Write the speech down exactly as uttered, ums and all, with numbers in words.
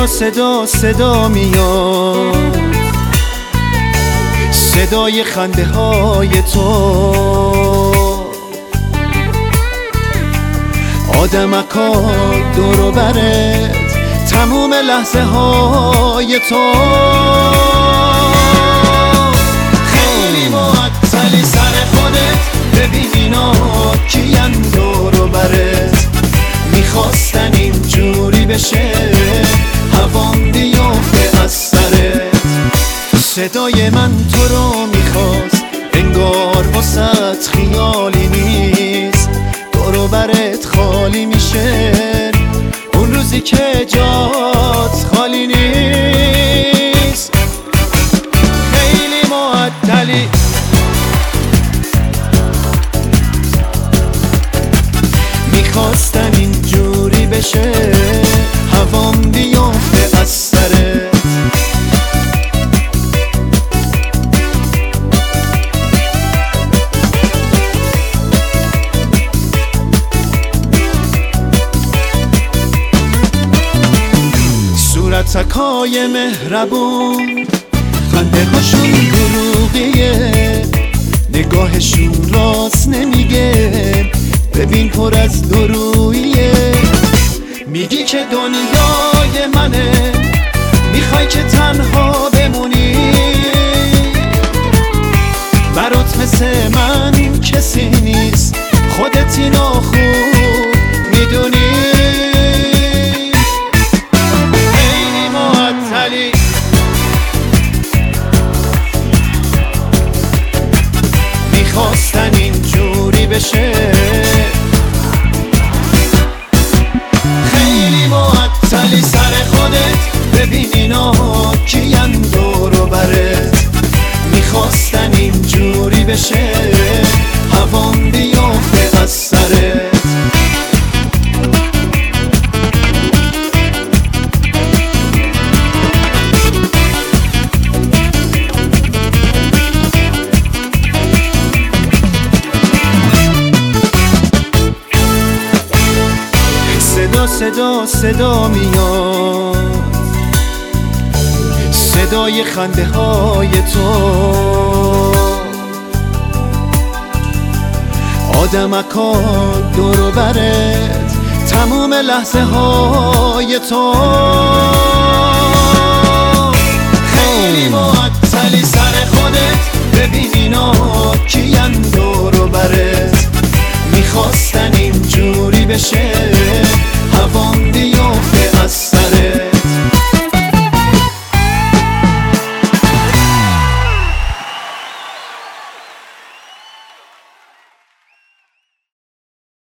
صدا صدا صدا میاد، صدای خنده های تو. آدمکا دور و برت، تموم لحظه های تو. خیلی معطلی سر خودت، ببین اینا کین دور و برت. میخواستن اینجوری بشه، هوام بیفته از سرت. صدای من تو رو میخواست، انگار واسط خیالی نیست. دور و برت خالی میشه اون روزی که جات خالی نیست. خیلی معطلی میخواستن اینجوری بشه، هوام بیفته از سرت. صورتکای مهربون، خنده هاشون دروغیه، نگاهشون راست نمیگه. ببین پر از دروییه. میگی که دنیای منه، میخوای که تنها بمونی. برات مثل من کسی نیست، خودت اینو خوب میدونی. خیلی معطلی میخواستن اینجوری بشه، خیلی معطلی سر خودت. ببین اینا کین دور و برت. میخواستن اینجوری بشه، هوام بیفته از سرت. صدا صدا صدا میاد، صدای خنده های تو. آدمکا دور و برت، تموم لحظه های تو. خیلی معطلی سر خودت، ببین اینا کین دور و برت. میخواستن اینجوری بشه،